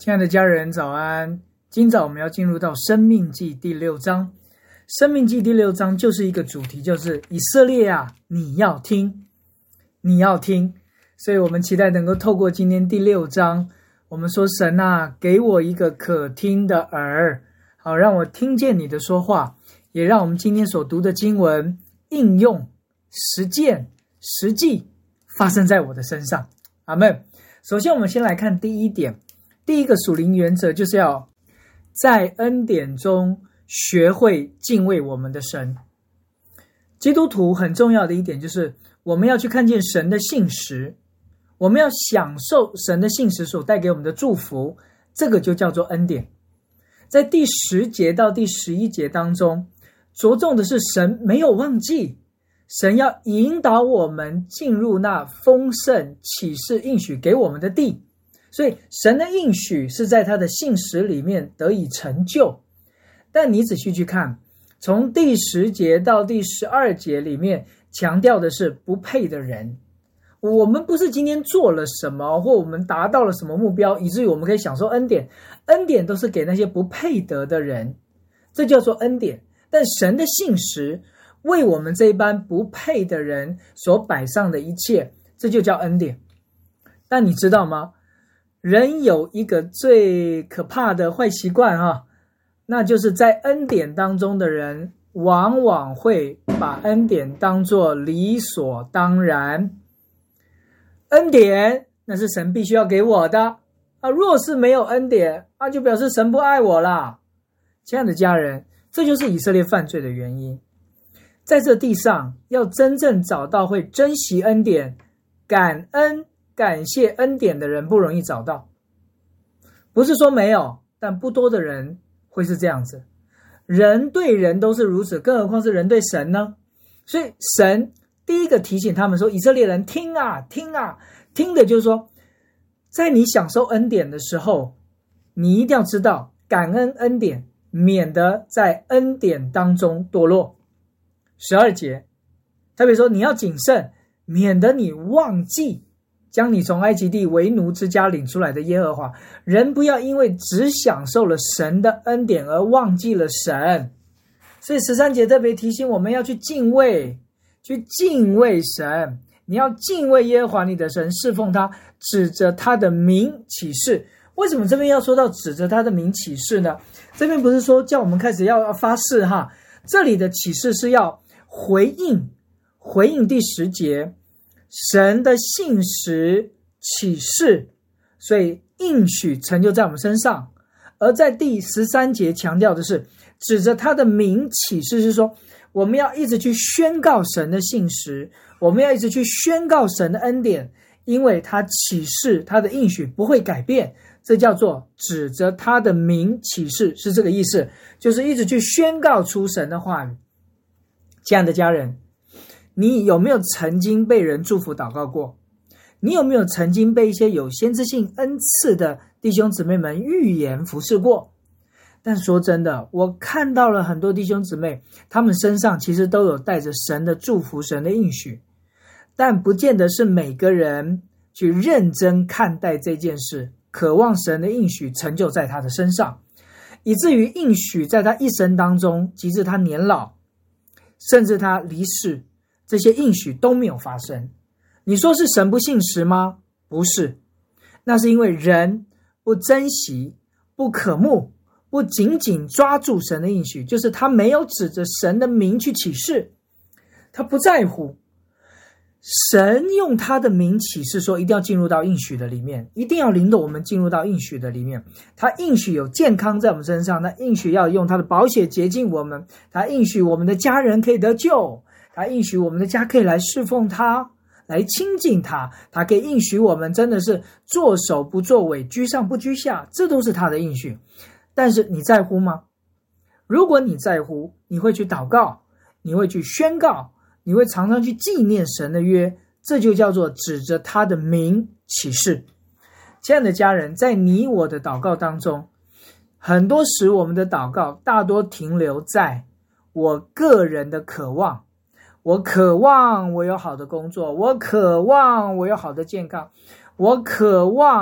亲爱的家人早安，今早我们要进入到申命记第6章。申命记第6章就是一个主题，就是以色列啊，你要听，你要听。所以我们期待能够透过今天第6章，我们说神啊，给我一个可听的耳，好让我听见你的说话，也让我们今天所读的经文应用实践实际发生在我的身上。阿们。首先我们先来看第一点，第一个属灵原则就是要在恩典中学会敬畏我们的神。基督徒很重要的一点就是我们要去看见神的信实，我们要享受神的信实所带给我们的祝福，这个就叫做恩典。在第10节到第11节当中，着重的是神没有忘记，神要引导我们进入那丰盛启示应许给我们的地，所以神的应许是在他的信实里面得以成就。但你仔细去看，从第10节到第12节里面强调的是不配的人。我们不是今天做了什么，或我们达到了什么目标，以至于我们可以享受恩典，恩典都是给那些不配得的人，这叫做恩典。但神的信实为我们这一班不配的人所摆上的一切，这就叫恩典。但你知道吗？人有一个最可怕的坏习惯那就是在恩典当中的人往往会把恩典当作理所当然。恩典那是神必须要给我的若是没有恩典就表示神不爱我啦。亲爱的家人，这就是以色列犯罪的原因。在这地上要真正找到会珍惜恩典、感恩、感谢恩典的人不容易找到。不是说没有，但不多的人会是这样子。人对人都是如此，更何况是人对神呢？所以神第一个提醒他们说，以色列人听啊听啊，听的就是说，在你享受恩典的时候，你一定要知道感恩恩典，免得在恩典当中堕落。12节特别说你要谨慎，免得你忘记将你从埃及地为奴之家领出来的耶和华。人不要因为只享受了神的恩典而忘记了神。所以13节特别提醒我们要去敬畏神，你要敬畏耶和华你的神，侍奉他，指着他的名起誓。为什么这边要说到指着他的名起誓呢？这边不是说叫我们开始要发誓这里的起誓是要回应第10节神的信实启示，所以应许成就在我们身上。而在第13节强调的是指着他的名启示，是说我们要一直去宣告神的信实，我们要一直去宣告神的恩典，因为他启示他的应许不会改变，这叫做指着他的名启示，是这个意思，就是一直去宣告出神的话语。亲爱的家人，你有没有曾经被人祝福祷告过？你有没有曾经被一些有先知性恩赐的弟兄姊妹们预言服侍过？但说真的，我看到了很多弟兄姊妹，他们身上其实都有带着神的祝福，神的应许，但不见得是每个人去认真看待这件事，渴望神的应许成就在他的身上，以至于应许在他一生当中，及至他年老，甚至他离世，这些应许都没有发生。你说是神不信实吗？不是，那是因为人不珍惜、不渴慕、不紧紧抓住神的应许，就是他没有指着神的名去起誓，他不在乎。神用他的名起誓说一定要进入到应许的里面，一定要领导我们进入到应许的里面。他应许有健康在我们身上，他应许要用他的宝血洁净我们，他应许我们的家人可以得救，他应许我们的家可以来侍奉他，来亲近他，他可以应许我们真的是作首不作尾，居上不居下，这都是他的应许。但是你在乎吗？如果你在乎，你会去祷告，你会去宣告，你会常常去纪念神的约，这就叫做指着他的名起誓。亲爱的家人，在你我的祷告当中，很多时我们的祷告大多停留在我个人的渴望，我渴望我有好的工作，我渴望我有好的健康，我渴望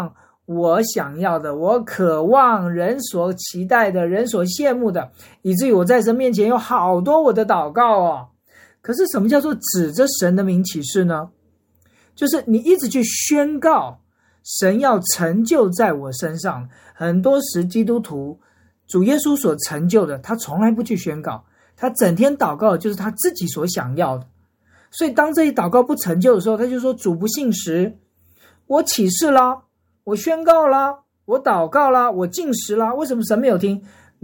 我想要的，我渴望，人所期待的，人所羡慕的，以至于我在神面前有好多我的祷告哦。可是什么叫做指着神的名起誓呢？就是你一直去宣告神要成就在我身上。很多时基督徒主耶稣所成就的，他从来不去宣告，他整天祷告的就是他自己所想要的。所以当这一祷告不成就的时候，他就说主不信实，我起誓啦，我宣告啦，我祷告啦，我禁食啦，为什么神没有听？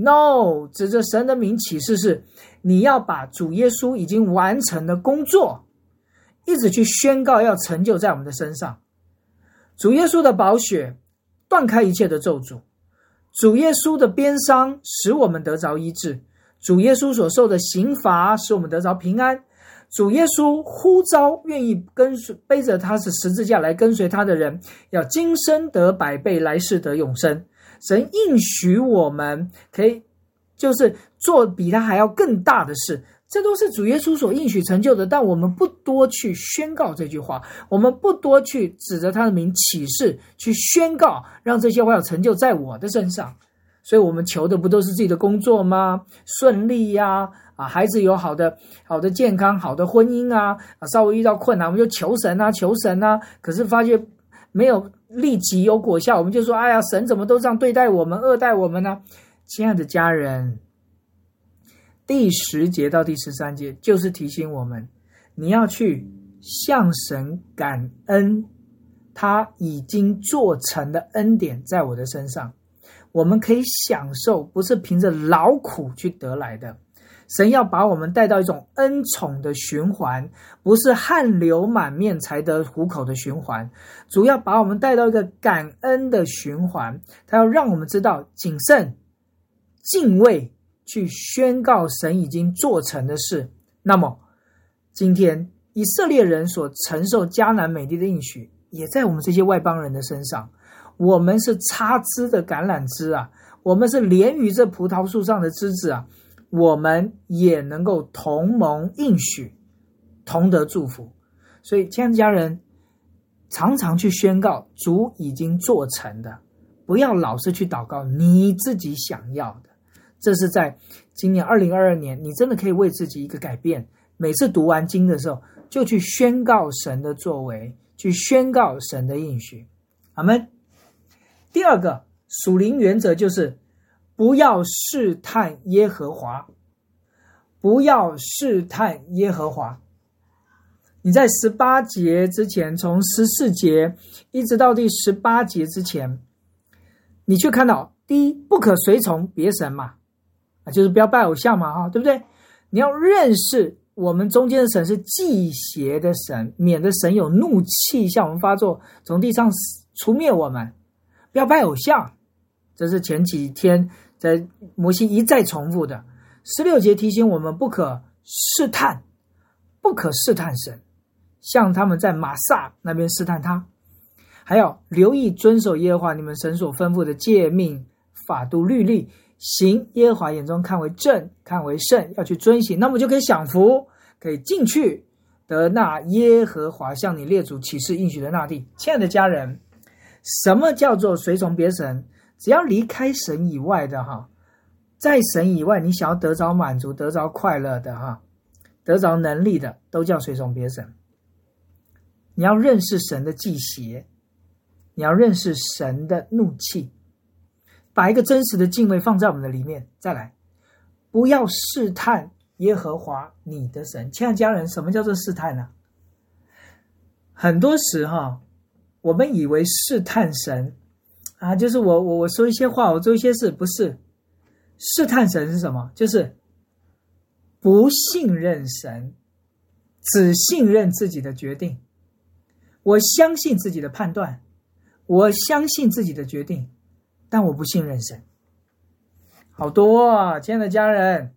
No， 指着神的名起誓是你要把主耶稣已经完成的工作一直去宣告，要成就在我们的身上。主耶稣的宝血断开一切的咒诅，主耶稣的鞭伤使我们得着医治，主耶稣所受的刑罚使我们得着平安，主耶稣呼召愿意背着他是十字架来跟随他的人，要今生得100倍，来世得永生。神应许我们可以就是做比他还要更大的事，这都是主耶稣所应许成就的。但我们不多去宣告这句话，我们不多去指着他的名起誓去宣告，让这些话要成就在我的身上。所以我们求的不都是自己的工作吗？顺利呀，孩子有好的健康，好的婚姻啊，稍微遇到困难我们就求神啊，可是发觉没有立即有果效，我们就说哎呀，神怎么都这样对待我们，恶待我们呢？亲爱的家人，第10节到第13节就是提醒我们，你要去向神感恩，他已经做成的恩典在我的身上，我们可以享受，不是凭着劳苦去得来的。神要把我们带到一种恩宠的循环，不是汗流满面才得糊口的循环，主要把我们带到一个感恩的循环。他要让我们知道谨慎敬畏，去宣告神已经做成的事。那么今天以色列人所承受迦南美地的应许，也在我们这些外邦人的身上。我们是插枝的橄榄枝啊，我们是连于这葡萄树上的枝子啊，我们也能够同蒙应许，同得祝福。所以亲爱的家人，常常去宣告主已经做成的，不要老是去祷告你自己想要的。这是在今年2022年，你真的可以为自己一个改变，每次读完经的时候就去宣告神的作为，去宣告神的应许。阿们。第二个属灵原则就是不要试探耶和华，不要试探耶和华。你在18节之前，从14节一直到第18节之前，你去看到第一，不可随从别神嘛，就是不要拜偶像嘛，对不对？你要认识我们中间的神是忌邪的神，免得神有怒气向我们发作，从地上除灭我们。不要拜偶像，这是前几天在摩西一再重复的。16节提醒我们不可试探，不可试探神，像他们在玛撒那边试探他。还要留意遵守耶和华你们神所吩咐的诫命、法度、律例，行耶和华眼中看为正、看为圣，要去遵行，那么就可以享福，可以进去得那耶和华向你列祖起誓应许的那地。亲爱的家人，什么叫做随从别神？只要离开神以外的在神以外你想要得着满足、得着快乐的得着能力的，都叫随从别神。你要认识神的忌邪，你要认识神的怒气，把一个真实的敬畏放在我们的里面。再来，不要试探耶和华你的神。亲爱的家人，什么叫做试探呢？很多时我们以为试探神就是我说一些话，我做一些事，不是。试探神是什么？就是不信任神，只信任自己的决定。我相信自己的判断，我相信自己的决定，但我不信任神。好多啊，亲爱的家人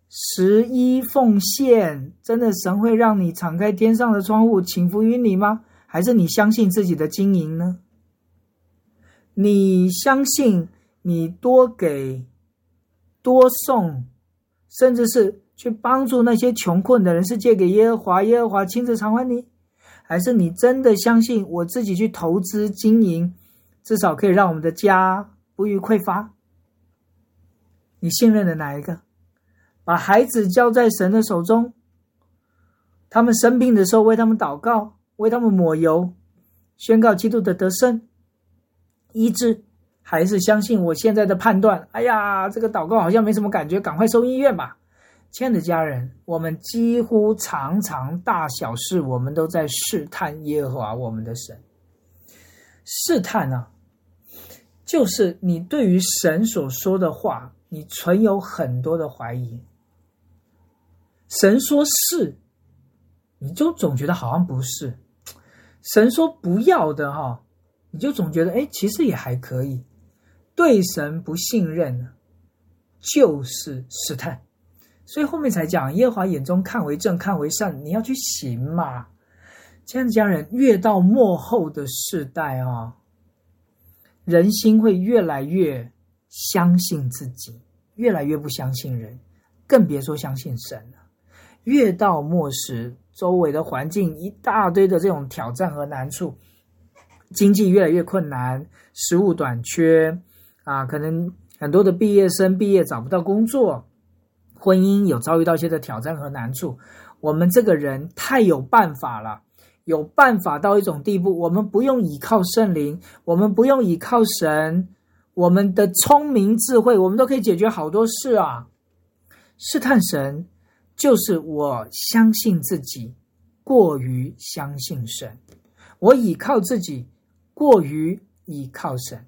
，11奉献，真的神会让你敞开天上的窗户倾福于你吗？还是你相信自己的经营呢？你相信你多给多送，甚至是去帮助那些穷困的人，是借给耶和华，耶和华亲自偿还你？还是你真的相信我自己去投资经营至少可以让我们的家不予匮乏。你信任的哪一个？把孩子交在神的手中，他们生病的时候为他们祷告，为他们抹油，宣告基督的得胜医治，还是相信我现在的判断，哎呀，这个祷告好像没什么感觉，赶快送医院吧。亲爱的家人，我们几乎常常大小事我们都在试探耶和华我们的神。试探啊，就是你对于神所说的话，你存有很多的怀疑。神说是，你就总觉得好像不是；神说不要的你就总觉得其实也还可以。对神不信任就是试探。所以后面才讲耶和华眼中看为正看为善，你要去行嘛。亲爱的家人，越到末后的世代人心会越来越相信自己，越来越不相信人，更别说相信神了。越到末时，周围的环境一大堆的这种挑战和难处，经济越来越困难，食物短缺可能很多的毕业生毕业找不到工作，婚姻有遭遇到一些的挑战和难处。我们这个人太有办法了，有办法到一种地步，我们不用依靠圣灵，我们不用依靠神，我们的聪明智慧，我们都可以解决好多事啊。试探神就是我相信自己过于相信神，我依靠自己过于依靠神，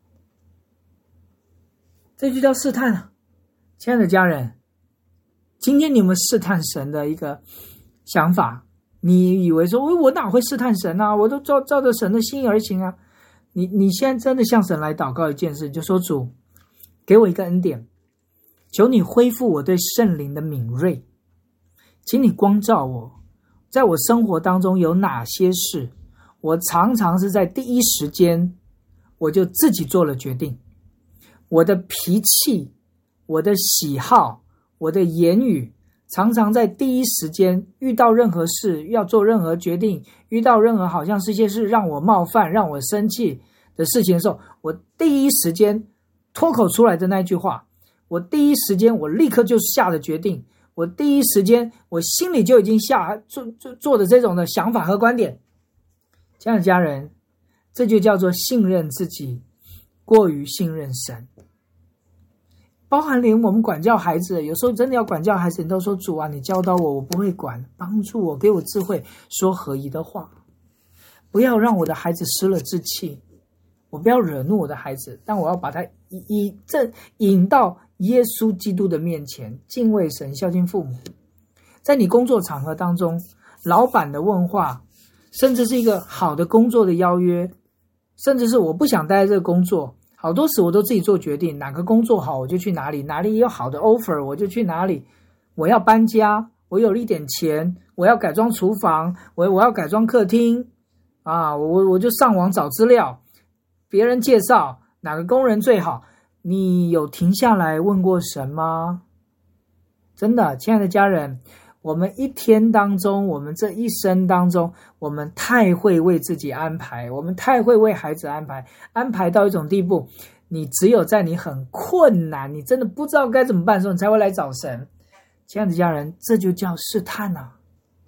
这就叫试探啊。亲爱的家人，今天你们试探神的一个想法，你以为说我哪会试探神啊，我都照着神的心意而行啊。你现在真的向神来祷告一件事，就说主给我一个恩典，求你恢复我对圣灵的敏锐，请你光照我，在我生活当中有哪些事我常常是在第一时间我就自己做了决定，我的脾气，我的喜好，我的言语常常在第一时间遇到任何事要做任何决定，遇到任何好像是一些事让我冒犯让我生气的事情的时候，我第一时间脱口出来的那句话，我第一时间我立刻就下了决定，我第一时间我心里就已经做的这种的想法和观点。亲爱的家人，这就叫做信任自己过于信任神。包含连我们管教孩子，有时候真的要管教孩子，你都说主啊，你教导我不会管，帮助我，给我智慧，说合宜的话，不要让我的孩子失了志气，我不要惹怒我的孩子，但我要把他引到耶稣基督的面前，敬畏神，孝敬父母。在你工作场合当中，老板的问话，甚至是一个好的工作的邀约，甚至是我不想待在这个工作，好多时我都自己做决定，哪个工作好我就去哪里，哪里有好的 offer 我就去哪里。我要搬家，我有了一点钱，我要改装厨房，我要改装客厅我就上网找资料，别人介绍哪个工人最好。你有停下来问过神吗？真的，亲爱的家人，我们一天当中，我们这一生当中，我们太会为自己安排，我们太会为孩子安排到一种地步，你只有在你很困难，你真的不知道该怎么办的时候，你才会来找神。亲爱的家人，这就叫试探啊。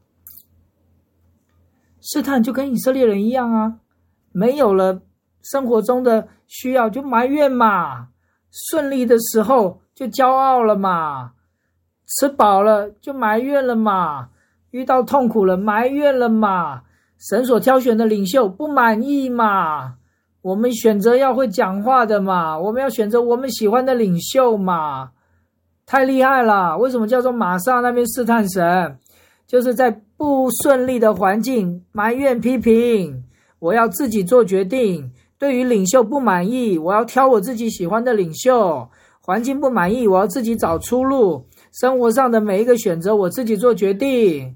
试探就跟以色列人一样啊，没有了生活中的需要就埋怨嘛，顺利的时候就骄傲了嘛，吃饱了就埋怨了嘛，遇到痛苦了埋怨了嘛，神所挑选的领袖不满意嘛，我们选择要会讲话的嘛，我们要选择我们喜欢的领袖嘛。太厉害了，为什么叫做玛撒那边试探神？就是在不顺利的环境埋怨批评，我要自己做决定，对于领袖不满意，我要挑我自己喜欢的领袖，环境不满意，我要自己找出路，生活上的每一个选择我自己做决定。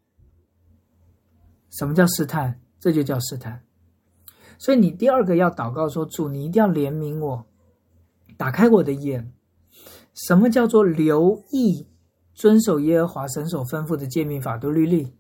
什么叫试探？这就叫试探。所以你第二个要祷告说，主你一定要怜悯我，打开我的眼。什么叫做留意遵守耶和华神所吩咐的诫命法度律例？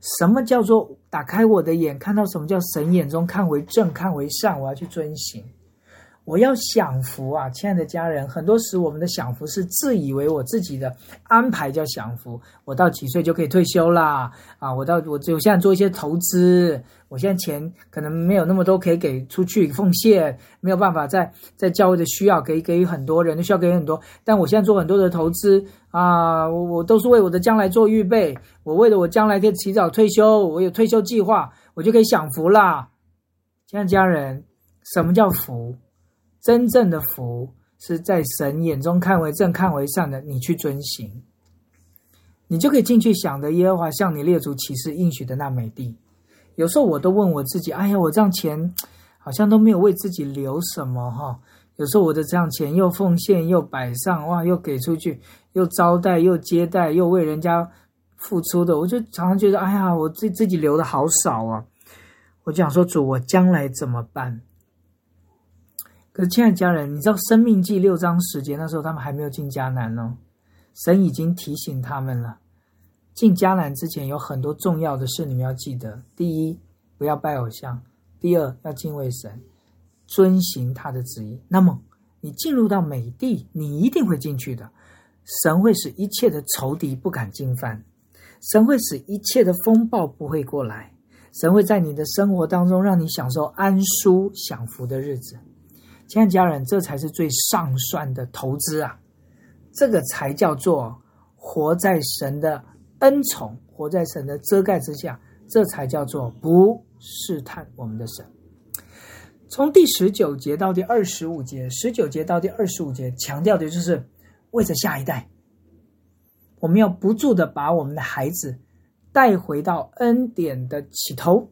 什么叫做打开我的眼，看到什么叫神眼中看为正，看为善，我要去遵行。我要享福啊，亲爱的家人，很多时我们的享福是自以为我自己的安排叫享福，我到几岁就可以退休啦啊，我现在做一些投资，我现在钱可能没有那么多可以给出去奉献，没有办法在教会的需要给予很多人的需要给予很多，但我现在做很多的投资啊，我都是为我的将来做预备，我为了我将来可以提早退休，我有退休计划，我就可以享福啦。亲爱的家人，什么叫福？真正的福是在神眼中看为正，看为善的，你去遵行，你就可以进去想的耶和华向你列祖起誓应许的那美地。有时候我都问我自己，哎呀，我这样钱好像都没有为自己留什么哈。有时候我的这样钱又奉献又摆上，哇，又给出去，又招待又接待又为人家付出的，我就常常觉得，哎呀，我自己留的好少啊。我就想说，主，我将来怎么办？可是亲爱的家人，你知道申命记6章10节，那时候他们还没有进迦南哦，神已经提醒他们了，进迦南之前有很多重要的事你们要记得。第一，不要拜偶像；第二，要敬畏神，遵行他的旨意。那么你进入到美地，你一定会进去的。神会使一切的仇敌不敢进犯，神会使一切的风暴不会过来，神会在你的生活当中让你享受安舒享福的日子。亲爱的家人，这才是最上算的投资啊！这个才叫做活在神的恩宠，活在神的遮盖之下，这才叫做不试探我们的神。从第19节到第25节，19节到第25节强调的就是为着下一代，我们要不住的把我们的孩子带回到恩典的起头，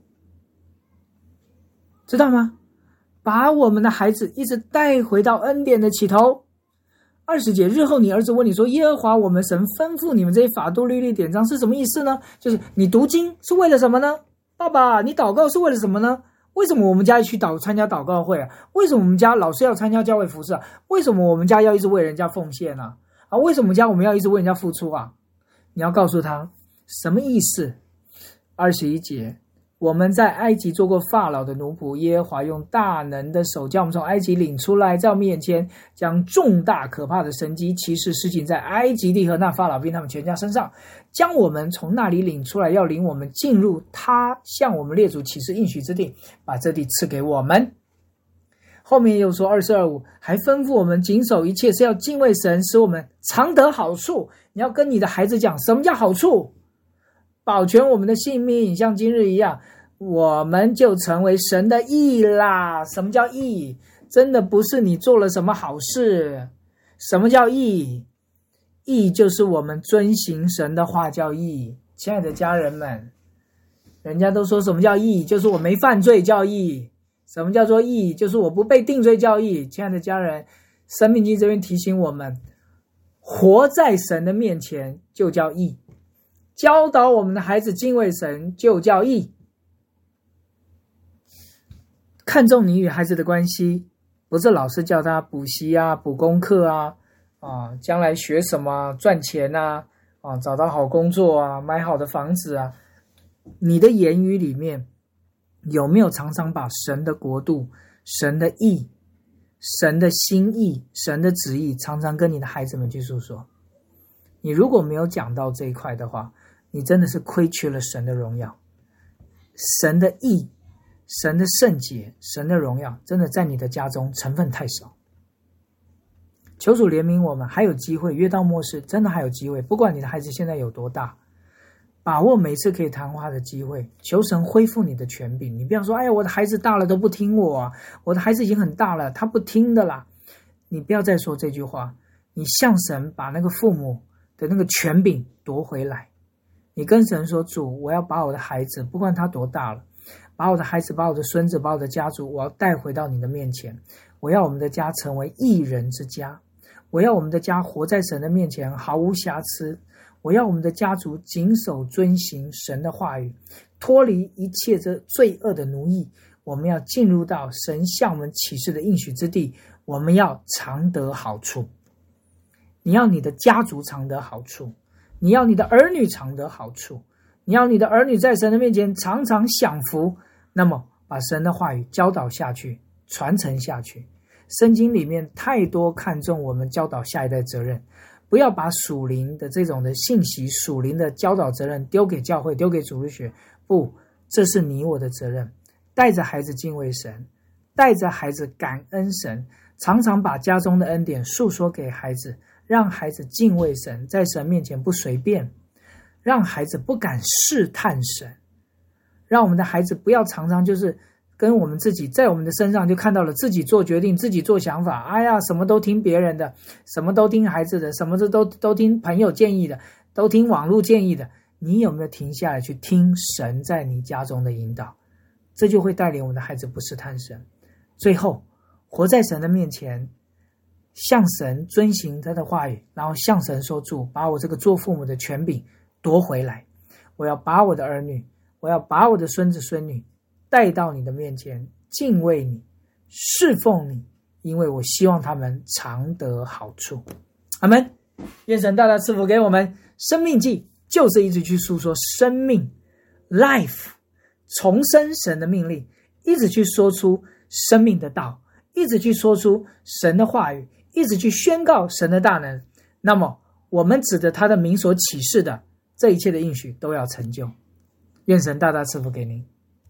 知道吗？把我们的孩子一直带回到恩典的起头。20节，日后你儿子问你说，耶和华我们神吩咐你们这些法度律例典章是什么意思呢？就是你读经是为了什么呢？爸爸，你祷告是为了什么呢？为什么我们家去参加祷告会啊？为什么我们家老是要参加教会服事啊？为什么我们家要一直为人家奉献啊？为什么我们要一直为人家付出啊？你要告诉他什么意思。21节，我们在埃及做过法老的奴仆，耶和华用大能的手将我们从埃及领出来，在我们眼前将重大可怕的神迹奇事施行在埃及地和那法老兵他们全家身上，将我们从那里领出来，要领我们进入他向我们列祖起誓应许之地，把这地赐给我们。后面又说22:5，还吩咐我们谨守一切，是要敬畏神，使我们常得好处。你要跟你的孩子讲什么叫好处，保全我们的性命，像今日一样，我们就成为神的义啦。什么叫义？真的不是你做了什么好事。什么叫义？义就是我们遵行神的话叫义。亲爱的家人们，人家都说什么叫义，就是我没犯罪叫义。什么叫做义？就是我不被定罪叫义。亲爱的家人，申命记这边提醒我们，活在神的面前就叫义，教导我们的孩子敬畏神就叫义。看重你与孩子的关系，不是老师叫他补习啊、补功课啊，将来学什么赚钱啊，找到好工作啊，买好的房子啊。你的言语里面有没有常常把神的国度、神的义、神的心意、神的旨意常常跟你的孩子们去诉说？你如果没有讲到这一块的话，你真的是亏缺了神的荣耀。神的义、神的圣洁、神的荣耀真的在你的家中成分太少。求主怜悯我们，还有机会，越到末世真的还有机会，不管你的孩子现在有多大，把握每次可以谈话的机会，求神恢复你的权柄。你不要说，哎呀，我的孩子大了都不听我啊，我的孩子已经很大了，他不听的啦。你不要再说这句话，你向神把那个父母的那个权柄夺回来。你跟神说，主，我要把我的孩子，不管他多大了，把我的孩子、把我的孙子、把我的家族，我要带回到你的面前。我要我们的家成为义人之家，我要我们的家活在神的面前毫无瑕疵。我要我们的家族谨守遵行神的话语，脱离一切这罪恶的奴役。我们要进入到神向我们启示的应许之地，我们要常得好处。你要你的家族常得好处，你要你的儿女常得好处， 你要你的儿女在神的面前常常享福，那么把神的话语教导下去，传承下去。圣经里面太多看重我们教导下一代责任，不要把属灵的这种的信息，属灵的教导责任丢给教会，丢给主日学，不，这是你我的责任。带着孩子敬畏神，带着孩子感恩神，常常把家中的恩典诉说给孩子，让孩子敬畏神，在神面前不随便，让孩子不敢试探神，让我们的孩子不要常常就是跟我们自己在我们的身上就看到了自己做决定，自己做想法，哎呀，什么都听别人的，什么都听孩子的，什么都听朋友建议的，都听网络建议的。你有没有停下来去听神在你家中的引导？这就会带领我们的孩子不试探神。最后活在神的面前，向神遵行他的话语，然后向神说主，把我这个做父母的权柄夺回来，我要把我的儿女，我要把我的孙子孙女带到你的面前，敬畏你，侍奉你，因为我希望他们常得好处。阿们。愿神大大赐福给我们。生命记就是一直去诉说生命 life 重生神的命令，一直去说出生命的道，一直去说出神的话语，一直去宣告神的大能。那么我们指着他的名所启示的这一切的应许都要成就。愿神大大赐福给您。